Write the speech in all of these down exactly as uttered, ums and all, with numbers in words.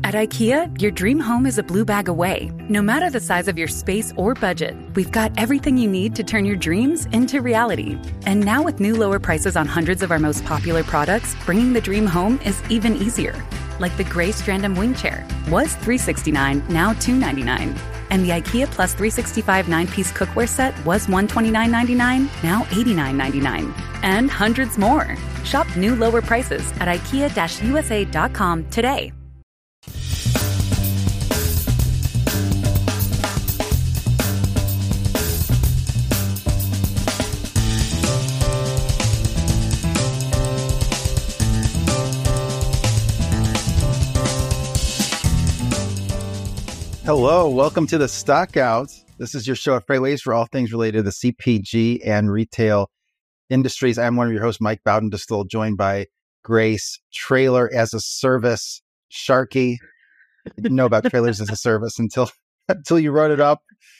At IKEA, your dream home is a blue bag away. No matter the size of your space or budget, we've got everything you need to turn your dreams into reality. And now with new lower prices on hundreds of our most popular products, bringing the dream home is even easier. Like the gray Strandom wing chair was three hundred sixty-nine dollars, now two hundred ninety-nine dollars. And the IKEA Plus three sixty-five nine-piece cookware set was one hundred twenty-nine dollars and ninety-nine cents, now eighty-nine dollars and ninety-nine cents. And hundreds more. Shop new lower prices at ikea u s a dot com today. Hello, welcome to the Stock Out. This is your show at FreightWaves for all things related to the C P G and retail industries. I'm one of your hosts, Mike Bowden, still joined by Grace, Trailer as a Service, Sharky. I didn't know about trailers as a service until until you wrote it up.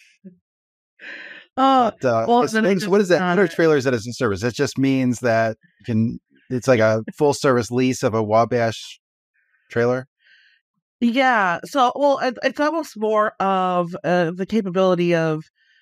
Oh, but, uh, well, things, what is that? What are trailers as a service? It just means that you can. It's like a full service lease of a Wabash trailer. Yeah. So, well, it, it's almost more of uh, the capability of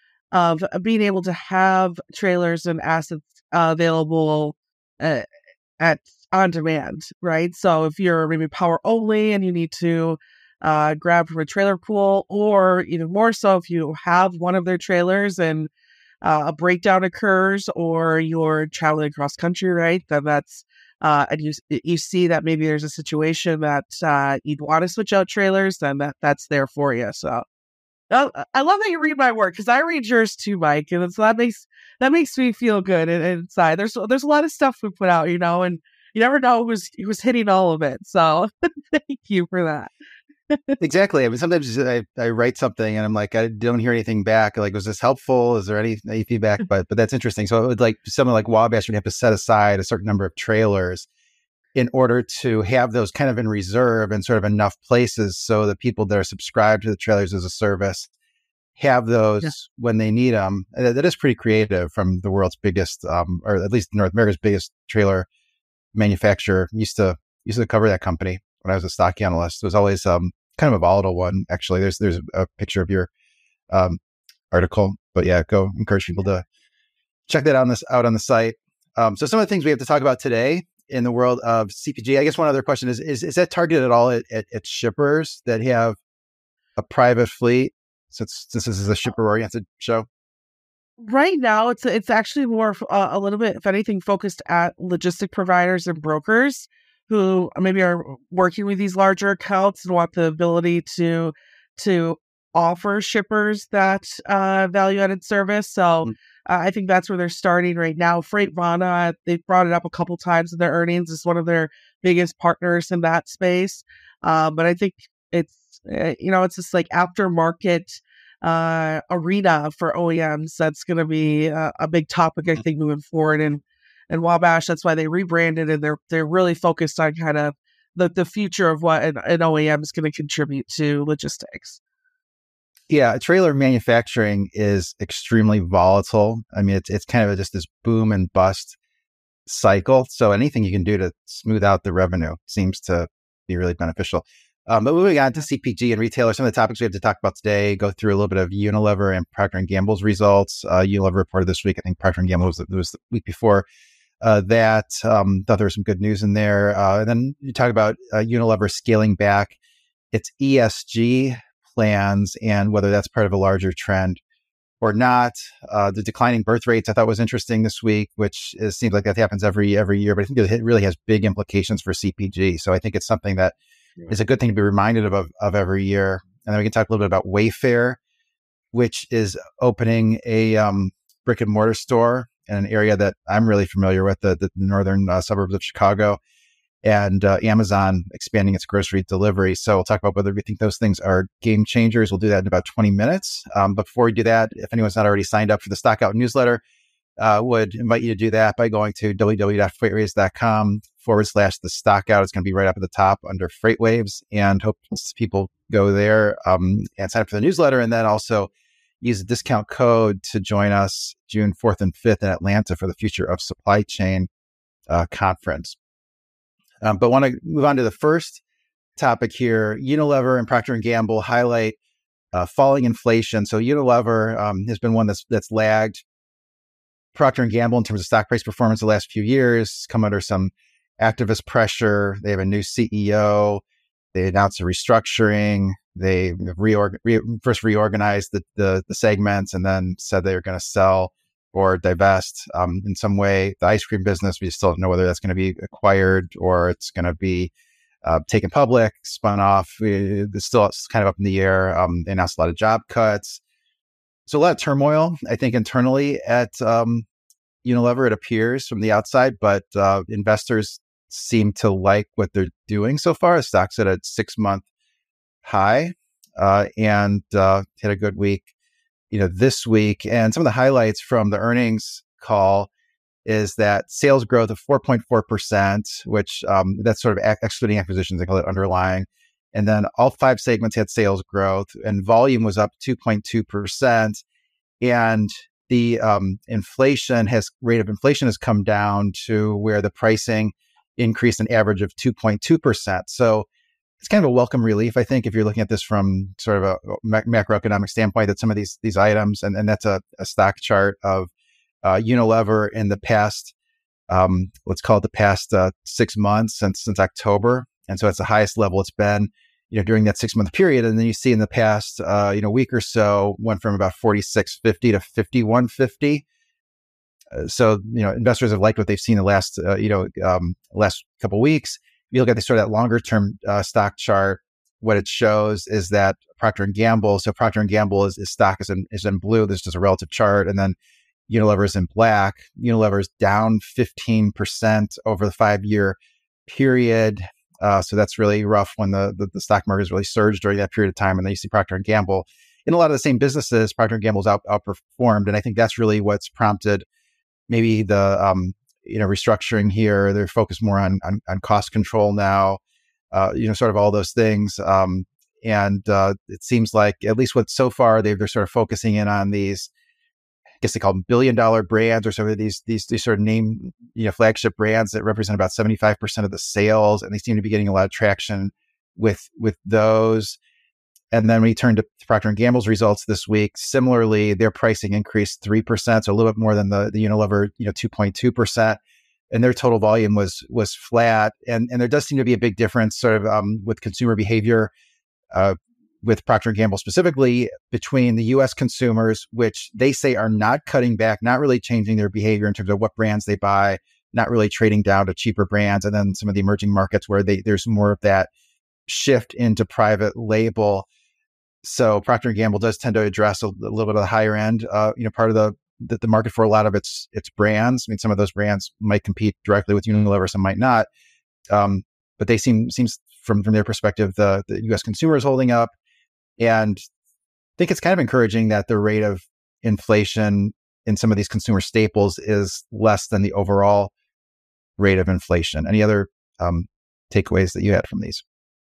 of being able to have trailers and assets uh, available uh, at on demand, right? So, if you're maybe power only and you need to uh, grab from a trailer pool, or even more so, if you have one of their trailers and uh, a breakdown occurs, or you're traveling across country, right? Then that's Uh, and you you see that maybe there's a situation that uh, you'd want to switch out trailers, then that, that's there for you. So uh, I love that you read my work, because I read yours too, Mike, and it's, that makes that makes me feel good inside. There's there's a lot of stuff we put out, you know, and you never know who's who's hitting all of it. So thank you for that. Exactly. I mean, sometimes I, I write something and I'm like, I don't hear anything back. Like, was this helpful? Is there any, any feedback? But but that's interesting. So it would, like, someone like Wabash would have to set aside a certain number of trailers in order to have those kind of in reserve and sort of enough places so that people that are subscribed to the trailers as a service have those yeah. when they need them. And that is pretty creative from the world's biggest, um, or at least North America's biggest trailer manufacturer. Used to used to cover that company when I was a stock analyst. It was always um, kind of a volatile one, actually. There's there's a picture of your um, article, but yeah, go encourage people to check that out on this out on the site. Um, so some of the things we have to talk about today in the world of C P G. I guess one other question is: is is that targeted at all at, at, at shippers that have a private fleet? Since since this is a shipper oriented show. Right now, it's it's actually more uh, a little bit, if anything, focused at logistic providers and brokers who maybe are working with these larger accounts and want the ability to to offer shippers that uh, value-added service. So mm-hmm. uh, I think that's where they're starting right now. Freightvana, they've brought it up a couple times in their earnings. It's one of their biggest partners in that space. Uh, but I think it's, uh, you know, it's just like aftermarket uh, arena for O E Ms. That's going to be uh, a big topic, I think, moving forward. And And Wabash, that's why they rebranded, and they're they're really focused on kind of the, the future of what an, an O E M is going to contribute to logistics. Yeah, trailer manufacturing is extremely volatile. I mean, it's it's kind of just this boom and bust cycle. So anything you can do to smooth out the revenue seems to be really beneficial. Um, but moving on to C P G and retailers, some of the topics we have to talk about today, go through a little bit of Unilever and Procter and Gamble's results. Uh, Unilever reported this week. I think Procter and Gamble was, was the week before. Uh, that um, thought there was some good news in there. Uh, and then you talk about uh, Unilever scaling back its E S G plans and whether that's part of a larger trend or not. Uh, the declining birth rates I thought was interesting this week, which is, seems like that happens every every year, but I think it really has big implications for C P G. So I think it's something that yeah. is a good thing to be reminded of, of of every year. And then we can talk a little bit about Wayfair, which is opening a um, brick and mortar store in an area that I'm really familiar with, the, the northern uh, suburbs of Chicago, and uh, Amazon expanding its grocery delivery. So we'll talk about whether we think those things are game changers. We'll do that in about twenty minutes. Um, but before we do that, if anyone's not already signed up for the Stock Out newsletter, uh, would invite you to do that by going to www.freightwaves.com forward slash the Stock Out. It's going to be right up at the top under FreightWaves, and hope people go there um, and sign up for the newsletter, and then also use a discount code to join us June fourth and fifth in Atlanta for the Future of Supply Chain uh, conference. Um, but want to move on to the first topic here. Unilever and Procter and Gamble highlight uh, falling inflation. So Unilever um, has been one that's that's lagged Procter and Gamble in terms of stock price performance the last few years, come under some activist pressure. They have a new C E O. They announced a restructuring. They reorg- re- first reorganized the, the, the segments and then said they were going to sell or divest um, in some way. The ice cream business, we still don't know whether that's going to be acquired or it's going to be uh, taken public, spun off. It's still it's kind of up in the air. Um, they announced a lot of job cuts. So a lot of turmoil, I think, internally at um, Unilever, it appears from the outside, but uh, investors seem to like what they're doing so far. The stock's at a six-month high uh, and uh, had a good week, you know, this week. And some of the highlights from the earnings call is that sales growth of four point four percent, which um, that's sort of ac- excluding acquisitions, they call it underlying. And then all five segments had sales growth and volume was up two point two percent. And the um, inflation has rate of inflation has come down to where the pricing increased an average of two point two percent. So it's kind of a welcome relief, I think, if you're looking at this from sort of a mac- macroeconomic standpoint, that some of these these items, and, and that's a, a stock chart of uh, Unilever in the past, um, let's call it the past uh, six months since since October. And so it's the highest level it's been, you know, during that six month period. And then you see in the past, uh, you know, week or so, went from about forty-six fifty to fifty-one fifty. Uh, so, you know, investors have liked what they've seen the last, uh, you know, um, last couple of weeks. If you look at the sort of that longer term uh, stock chart, what it shows is that Procter and Gamble, so Procter and Gamble is, is stock is in, is in blue. This is just a relative chart. And then Unilever is in black. Unilever is down fifteen percent over the five year period. Uh, so that's really rough when the, the, the stock market has really surged during that period of time. And then you see Procter and Gamble in a lot of the same businesses. Procter and Gamble's out, outperformed. And I think that's really what's prompted maybe the, um, you know, restructuring here. They're focused more on, on, on cost control now, uh, you know, sort of all those things. Um, and uh, it seems like at least what so far they've, they're sort of focusing in on these, I guess they call them billion dollar brands or sort of these, these, these sort of name, you know, flagship brands that represent about seventy-five percent of the sales. And they seem to be getting a lot of traction with, with those. And then when you turn to Procter and Gamble's results this week, similarly, their pricing increased three percent, so a little bit more than the, the Unilever, you know, two point two percent. And their total volume was, was flat. And, and there does seem to be a big difference sort of um, with consumer behavior, uh, with Procter and Gamble specifically, between the U S consumers, which they say are not cutting back, not really changing their behavior in terms of what brands they buy, not really trading down to cheaper brands. And then some of the emerging markets where they, there's more of that shift into private label. So Procter and Gamble does tend to address a, a little bit of the higher end, uh, you know, part of the, the the market for a lot of its its brands. I mean, some of those brands might compete directly with Unilever, some might not. Um, but they seem seems from from their perspective, the the U S consumer is holding up, and I think it's kind of encouraging that the rate of inflation in some of these consumer staples is less than the overall rate of inflation. Any other um, takeaways that you had from these?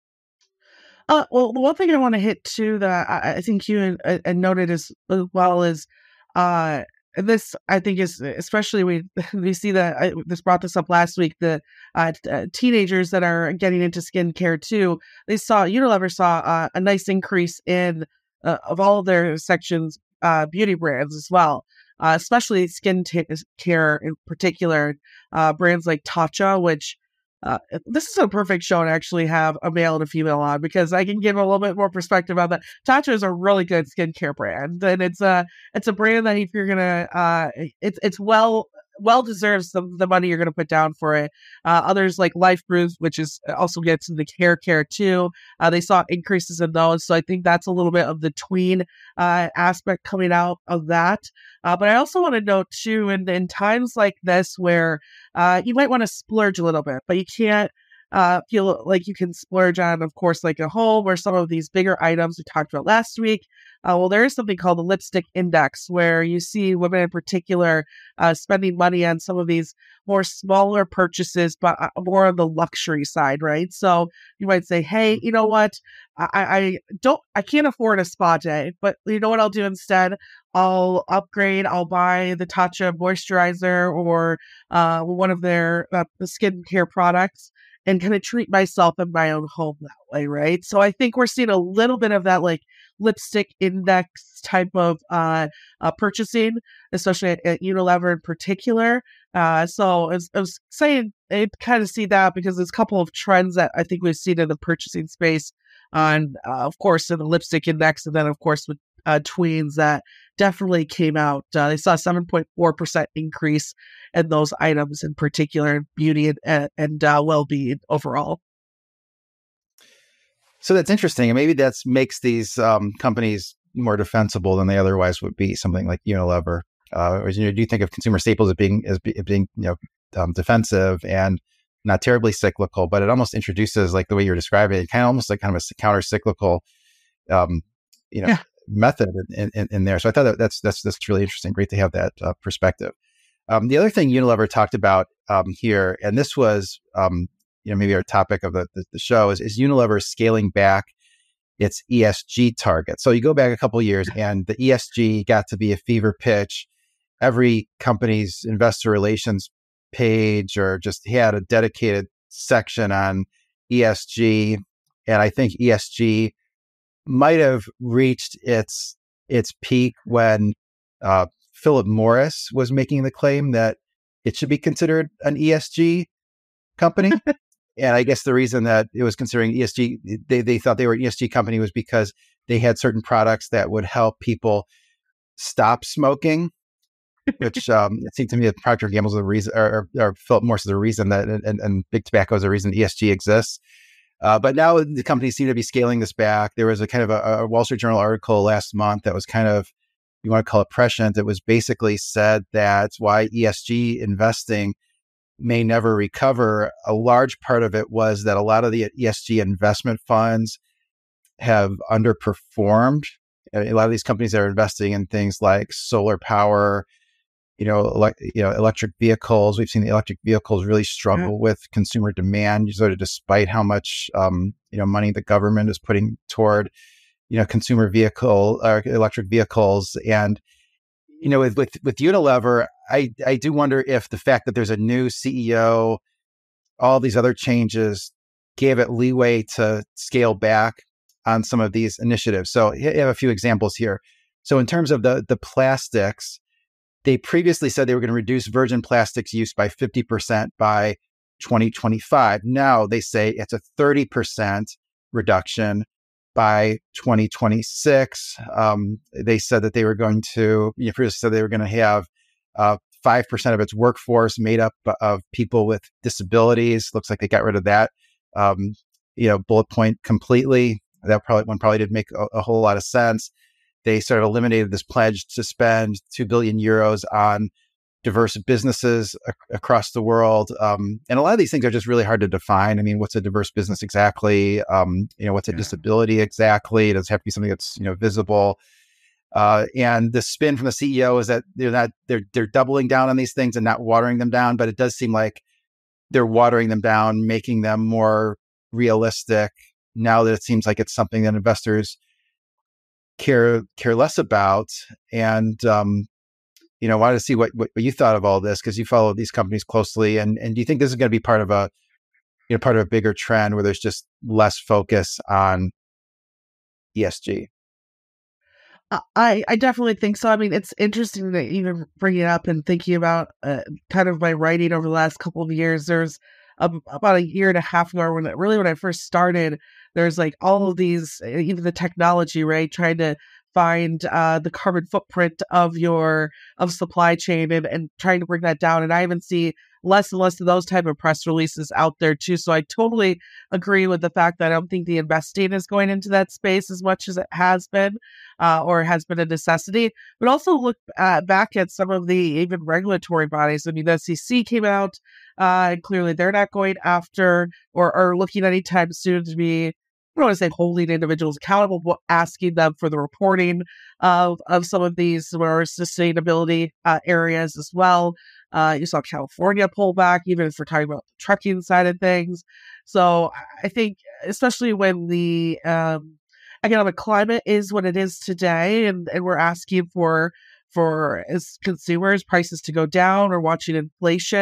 Uh, well, the one thing I want to hit too that I, I think you and, and noted as well is uh, this. I think is especially we we see that I, this brought this up last week. The uh, t- uh, teenagers that are getting into skincare too. They saw Unilever saw uh, a nice increase in uh, of all of their sections, uh, beauty brands as well, uh, especially skin t- care in particular. Uh, brands like Tatcha, which. Uh, this is a perfect show to actually have a male and a female on because I can give a little bit more perspective on that. Tatcha is a really good skincare brand, and it's a it's a brand that if you're gonna, uh, it's it's well well deserves the, the money you're gonna put down for it. Uh, others like Life Brews, which is also gets into hair care too. Uh, they saw increases in those, so I think that's a little bit of the tween uh, aspect coming out of that. Uh, but I also want to note too, in, in times like this where uh, you might want to splurge a little bit, but you can't uh, feel like you can splurge on, of course, like a home or some of these bigger items we talked about last week. Uh, well, there is something called the lipstick index where you see women in particular uh, spending money on some of these more smaller purchases, but uh, more on the luxury side, right? So you might say, hey, you know what? I, I don't, I can't afford a spa day, but you know what I'll do instead? I'll upgrade. I'll buy the Tatcha moisturizer or uh, one of their uh, skincare products. and kind of treat myself in my own home that way, right? So I think we're seeing a little bit of that like lipstick index type of uh, uh purchasing, especially at, at Unilever in particular. Uh, so as I was saying, I kind of see that because there's a couple of trends that I think we've seen in the purchasing space on, uh, of course, in the lipstick index, and then of course with uh, tweens that definitely came out. Uh, they saw a seven point four percent increase in those items in particular, in beauty and, and, and uh, well-being overall. So that's interesting. And maybe that makes these um, companies more defensible than they otherwise would be, something like Unilever. Uh, or, you know, do you think of consumer staples as being, as being you know, um, defensive and not terribly cyclical, but it almost introduces, like the way you're describing it, kind of almost like kind of a counter-cyclical um, you know, yeah. method in, in, in there. So I thought that that's, that's, that's really interesting. Great to have that uh, perspective. Um, the other thing Unilever talked about um, here, and this was, um, you know, maybe our topic of the, the, the show is, is Unilever scaling back its E S G target. So you go back a couple of years and the E S G got to be a fever pitch. Every company's investor relations page or just had a dedicated section on E S G. And I think E S G might have reached its its peak when uh, Philip Morris was making the claim that it should be considered an E S G company. And I guess the reason that it was considering E S G, they, they thought they were an E S G company was because they had certain products that would help people stop smoking, which um, it seemed to me that Procter and Gamble is the reason, or, or, or Philip Morris is the reason that, and, and Big Tobacco is the reason E S G exists. Uh, but now the companies seem to be scaling this back. There was a kind of a, a Wall Street Journal article last month that was kind of, you want to call it prescient. It was basically said that why E S G investing may never recover. A large part of it was that a lot of the E S G investment funds have underperformed. A lot of these companies that are investing in things like solar power, you know, ele- you know, electric vehicles. We've seen the electric vehicles really struggle yeah. with consumer demand, sort of despite how much um, you know money the government is putting toward you know consumer vehicle or electric vehicles. And you know, with with, with Unilever, I I do wonder if the fact that there's a new C E O, all these other changes, gave it leeway to scale back on some of these initiatives. So I have a few examples here. So in terms of the the plastics, they previously said they were going to reduce virgin plastics use by fifty percent by twenty twenty-five. Now they say it's a thirty percent reduction by twenty twenty-six. Um, they said that they were going to, you know, previously said they were going to have uh, five percent of its workforce made up of people with disabilities. Looks like they got rid of that, um, you know, bullet point completely. That probably one probably didn't make a, a whole lot of sense. They sort of eliminated this pledge to spend two billion euros on diverse businesses ac- across the world. Um, and a lot of these things are just really hard to define. I mean, what's a diverse business exactly? Um, you know, what's a yeah. disability exactly? It does have to be something that's, you know, visible. Uh, and the spin from the C E O is that they're not, they're, they're doubling down on these things and not watering them down. But it does seem like they're watering them down, making them more realistic now that it seems like it's something that investors care care less about. And um, you know, wanted to see what, what you thought of all this because you follow these companies closely. And and do you think this is going to be part of a you know part of a bigger trend where there's just less focus on E S G? I, I definitely think so. I mean, it's interesting that you even bring it up and thinking about uh, kind of my writing over the last couple of years. There's a, about a year and a half ago when it, really when I first started, there's like all of these, even the technology, right? Trying to find uh, the carbon footprint of your of supply chain and, and trying to bring that down. And I even see less and less of those type of press releases out there too. So I totally agree with the fact that I don't think the investing is going into that space as much as it has been uh, or has been a necessity. But also look uh, back at some of the even regulatory bodies. I mean, the S E C came out uh, and clearly they're not going after or, or looking anytime soon to be, I don't want to say holding individuals accountable, but asking them for the reporting of, of some of these more sustainability uh, areas as well. Uh, you saw California pull back, even if we're talking about the trucking side of things. So I think, especially when the um, economic climate is what it is today, and, and we're asking for, for as consumers, prices to go down or watching inflation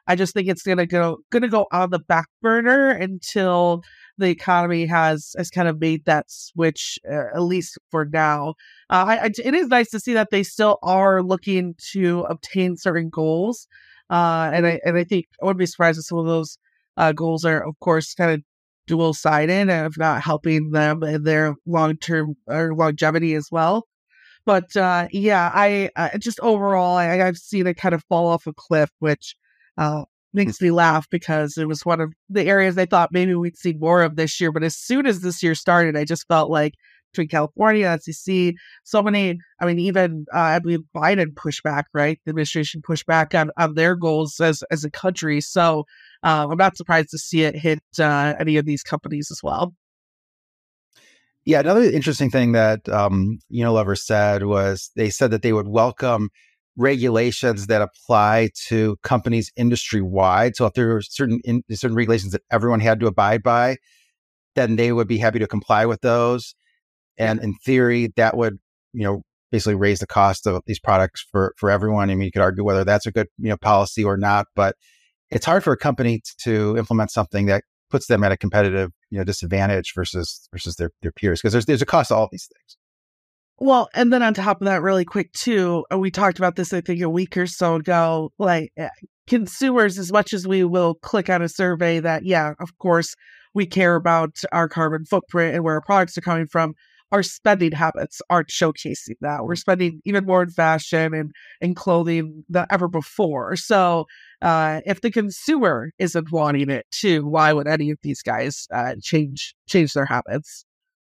I just think it's gonna go gonna go on the back burner until the economy has has kind of made that switch, uh, at least for now. Uh, I, I, it is nice to see that they still are looking to obtain certain goals, uh, and I and I think I wouldn't be surprised if some of those uh, goals are, of course, kind of dual sided, and if not helping them in their long term or longevity as well. But uh, yeah, I uh, just overall, I, I've seen it kind of fall off a cliff, which uh, makes me laugh because it was one of the areas I thought maybe we'd see more of this year. But as soon as this year started, I just felt like between California, S E C, so many, I mean, even uh, I believe Biden pushed back, right? The administration pushed back on, on their goals as, as a country. So uh, I'm not surprised to see it hit uh, any of these companies as well. Yeah, another interesting thing that um, Unilever said was they said that they would welcome regulations that apply to companies industry-wide. So if there were certain in, certain regulations that everyone had to abide by, then they would be happy to comply with those. And in theory, that would, you know, basically raise the cost of these products for for everyone. I mean, you could argue whether that's a good, you know, policy or not, but it's hard for a company to implement something that puts them at a competitive, you know, disadvantage versus versus their, their peers, because there's there's a cost to all of these things. Well, and then on top of that, really quick too, we talked about this, I think, a week or so ago, like uh, consumers, as much as we will click on a survey that, yeah, of course, we care about our carbon footprint and where our products are coming from, our spending habits aren't showcasing that. We're spending even more in fashion and, and clothing than ever before. So uh, if the consumer isn't wanting it too, why would any of these guys uh, change change their habits?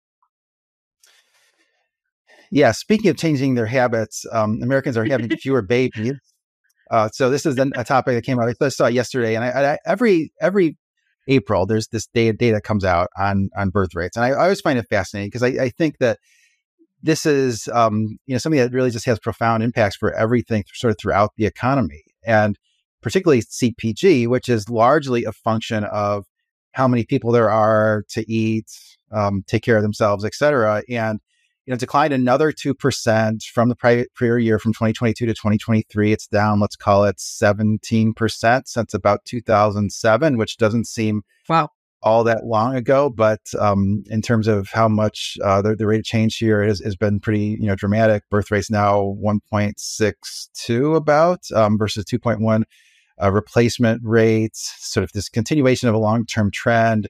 Yeah, speaking of changing their habits, um, Americans are having fewer babies. Uh, so this is a topic that came out. I saw it yesterday, and I, I, every every April there's this data data comes out on on birth rates, and I, I always find it fascinating because I, I think that this is um, you know something that really just has profound impacts for everything sort of throughout the economy, and particularly C P G, which is largely a function of how many people there are to eat, um, take care of themselves, et cetera. And you know, declined another two percent from the prior, prior year from twenty twenty-two to twenty twenty-three. It's down, let's call it seventeen percent since about two thousand seven, which doesn't seem wow all that long ago. But um, in terms of how much uh, the, the rate of change here has, has been pretty, you know, dramatic. Birth rate's now one point six two about um, versus two point one uh, replacement rates, sort of this continuation of a long-term trend.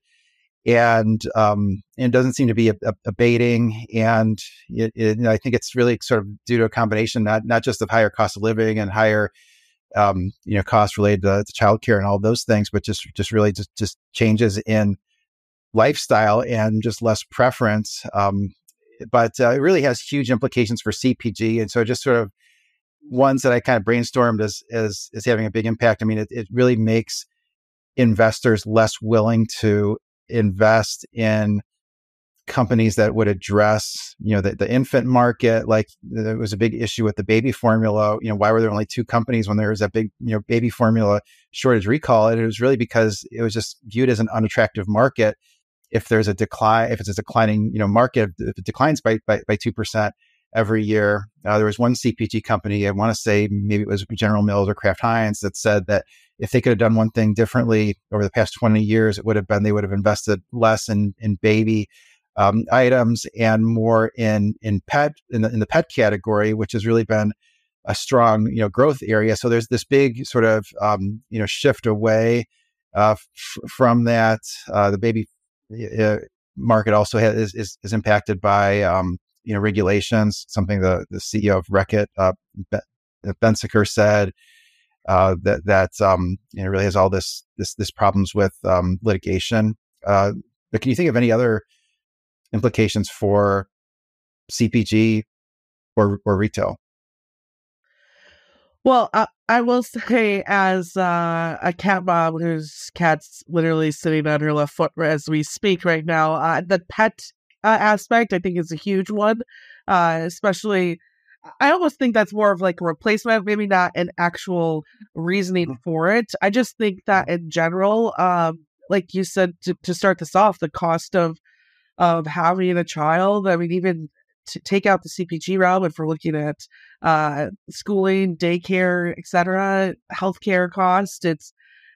And um, it doesn't seem to be abating. And it, it, you know, I think it's really sort of due to a combination, not not just of higher cost of living and higher, um, you know, costs related to, to childcare and all those things, but just just really just, just changes in lifestyle and just less preference. Um, but uh, it really has huge implications for C P G. And so just sort of ones that I kind of brainstormed as as, as having a big impact. I mean, it, it really makes investors less willing to invest in companies that would address, you know, the, the infant market. Like there was a big issue with the baby formula. You know, why were there only two companies when there was that big, you know, baby formula shortage recall? And it was really because it was just viewed as an unattractive market. If there's a decline, if it's a declining, you know, market, if it declines by by, by two percent every year. Uh, there was one C P G company, I want to say maybe it was General Mills or Kraft Heinz, that said that if they could have done one thing differently over the past twenty years, it would have been they would have invested less in in baby um, items and more in in pet in the, in the pet category, which has really been a strong, you know, growth area. So there's this big sort of um, you know shift away uh, f- from that. Uh, the baby uh, market also has, is, is is impacted by um, you know, regulations, something the, the C E O of Reckitt, uh, Bensiker said, uh, that, that, um, you know, really has all this, this, this problems with, um, litigation. Uh, but can you think of any other implications for C P G or, or retail? Well, uh, I will say, as uh, a cat mom whose cat's literally sitting on her left foot as we speak right now, uh, the pet Uh, aspect, I think, is a huge one, uh, especially, I almost think that's more of like a replacement, maybe not an actual reasoning for it. I just think that in general, um, like you said, to, to start this off, the cost of of having a child, I mean, even to take out the C P G realm, if we're looking at uh, schooling, daycare, et cetera, healthcare cost, it's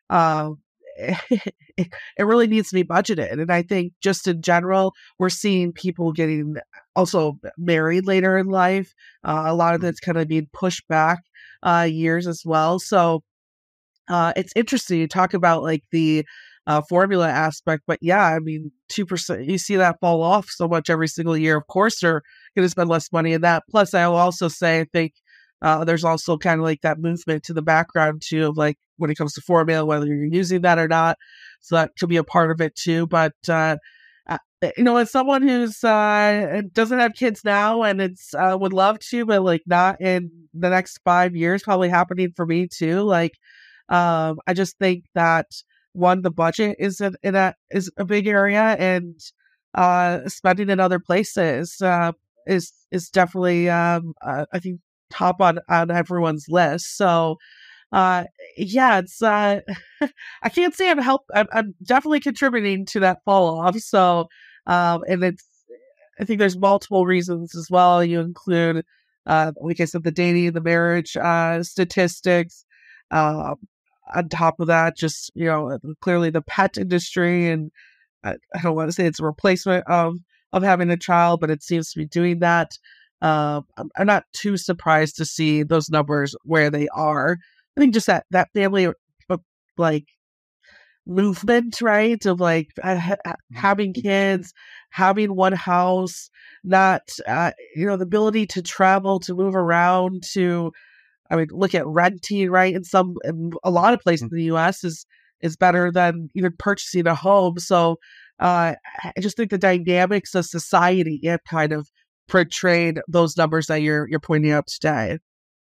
uh, it, it really needs to be budgeted. And I think just in general, we're seeing people getting also married later in life. Uh, a lot of that's kind of being pushed back uh, years as well. So uh, it's interesting to talk about like the uh, formula aspect, but yeah, I mean, two percent, you see that fall off so much every single year. Of course, they're going to spend less money in that. Plus, I will also say, I think uh, there's also kind of like that movement to the background too, of like when it comes to formula, whether you're using that or not. So that could be a part of it too. But, uh, uh, you know, as someone who's uh, doesn't have kids now and it's uh, would love to, but like not in the next five years, probably happening for me too. Like, um, I just think that one, the budget is in, in a is a big area, and uh, spending in other places uh, is is definitely um, uh, I think top on on everyone's list. So uh, yeah, it's uh, I can't say I'm help. I'm, I'm definitely contributing to that fall off. So um, and it's I think there's multiple reasons as well. You include uh, like I said, the dating, the marriage uh, statistics. Um, on top of that, just, you know, clearly the pet industry, and I, I don't want to say it's a replacement of, of having a child, but it seems to be doing that. Uh, I'm, I'm not too surprised to see those numbers where they are. I think just that, that family, uh, like, movement, right? Of like uh, having kids, having one house, not, uh, you know, the ability to travel, to move around, to, I mean, look at renting, right? In some, in a lot of places in the U S is is better than even purchasing a home. So uh, I just think the dynamics of society have kind of portrayed those numbers that you're you're pointing out today.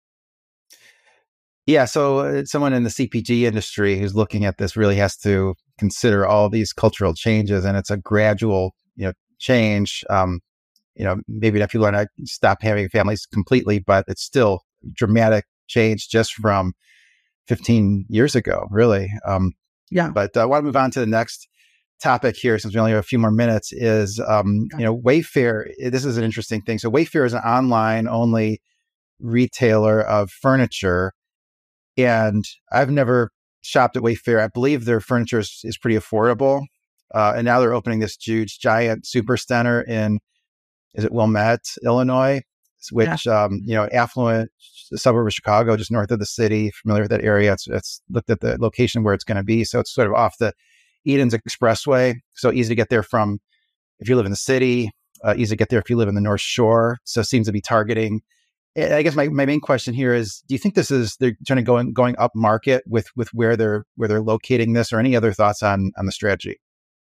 Yeah, so uh, someone in the C P G industry who's looking at this really has to consider all these cultural changes, and it's a gradual, you know, change. Um, you know, maybe that people are not stop having families completely, but it's still dramatic change just from fifteen years ago, really. Um, yeah. But I want to move on to the next topic here, since we only have a few more minutes, is, um, you know, Wayfair. This is an interesting thing. So Wayfair is an online only retailer of furniture. And I've never shopped at Wayfair. I believe their furniture is, is pretty affordable. Uh, and now they're opening this huge, giant super center in, is it Wilmette, Illinois? Which, yeah. um, you know, affluent suburb of Chicago, just north of the city, familiar with that area. It's, it's looked at the location where it's going to be. So it's sort of off the Edens Expressway. So easy to get there from, if you live in the city, uh, easy to get there if you live in the North Shore. So it seems to be targeting. I guess my, my main question here is, do you think this is, they're trying to go in, going up market with, with where they're, where they're locating this, or any other thoughts on, on the strategy?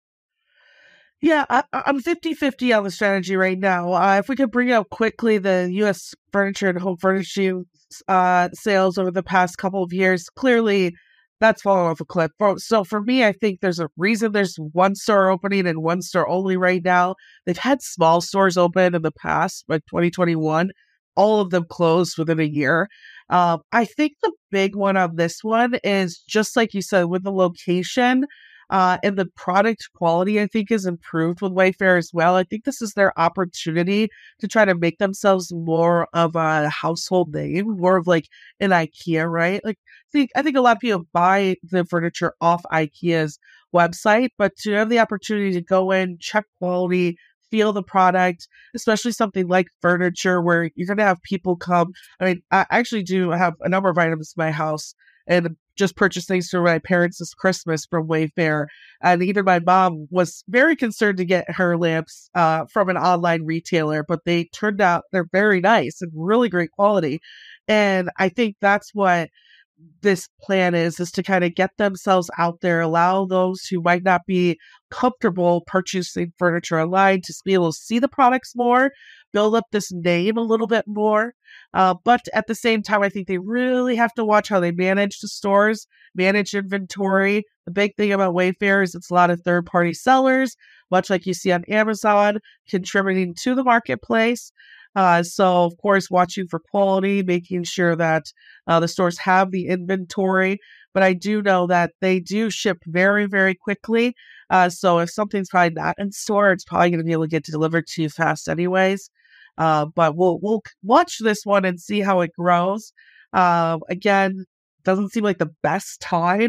Yeah, I, I'm fifty-fifty on the strategy right now. Uh, if we could bring up quickly the U S furniture and home furnishing uh, sales over the past couple of years, clearly that's fallen off a cliff. So for me, I think there's a reason there's one store opening and one store only right now. They've had small stores open in the past, like twenty twenty-one. All of them closed within a year. Um, I think the big one on this one is, just like you said, with the location, Uh, and the product quality, I think, is improved with Wayfair as well. I think this is their opportunity to try to make themselves more of a household name, more of like an IKEA, right? Like, see, I think a lot of people buy the furniture off IKEA's website, but to have the opportunity to go in, check quality, feel the product, especially something like furniture where you're going to have people come. I mean, I actually do have a number of items in my house, and just purchased things for my parents this Christmas from Wayfair. And even my mom was very concerned to get her lamps uh, from an online retailer, but they turned out, they're very nice and really great quality. And I think that's what this plan is, is to kind of get themselves out there, allow those who might not be comfortable purchasing furniture online to be able to see the products more, build up this name a little bit more. Uh, but at the same time, I think they really have to watch how they manage the stores, manage inventory. The big thing about Wayfair is it's a lot of third-party sellers, much like you see on Amazon, contributing to the marketplace. Uh, so, of course, watching for quality, making sure that uh, the stores have the inventory. But I do know that they do ship very, very quickly. Uh, so if something's probably not in store, it's probably going to be able to get delivered to you fast anyways. Uh, but we'll we'll watch this one and see how it grows. Uh, again, doesn't seem like the best time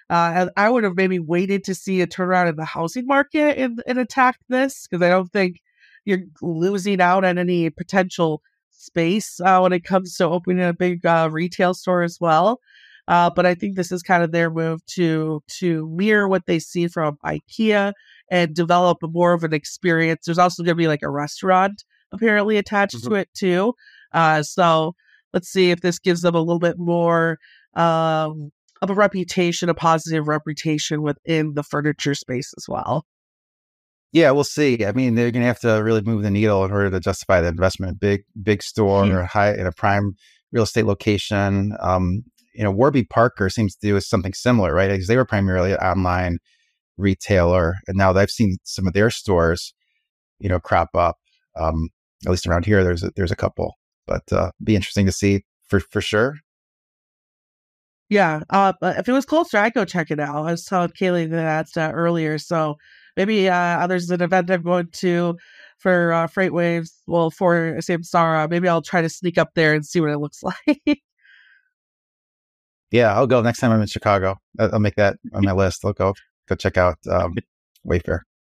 Uh, and I would have maybe waited to see a turnaround in the housing market and, and attacked this, because I don't think you're losing out on any potential space uh, when it comes to opening a big uh, retail store as well. Uh, but I think this is kind of their move to to mirror what they see from IKEA and develop a more of an experience. There's also going to be like a restaurant apparently attached Mhm. to it too. Uh, so let's see if this gives them a little bit more um, of a reputation, a positive reputation within the furniture space as well. Yeah, we'll see. I mean, they're going to have to really move the needle in order to justify the investment. Big, big store Mhm. or high in a prime real estate location. Um, you know, Warby Parker seems to do something similar, right? Because they were primarily an online retailer, and now they've seen some of their stores, you know, crop up. Um, at least around here, there's a, there's a couple, but uh, be interesting to see for for sure. Yeah, uh, but if it was closer, I'd go check it out. I was telling Kaylee that uh, earlier. So maybe uh, there's an event I'm going to for uh, Freight Waves, well, for Samsara. Maybe I'll try to sneak up there and see what it looks like. Yeah, I'll go next time I'm in Chicago. I'll I'll make that on my list. I'll go go check out um, Wayfair.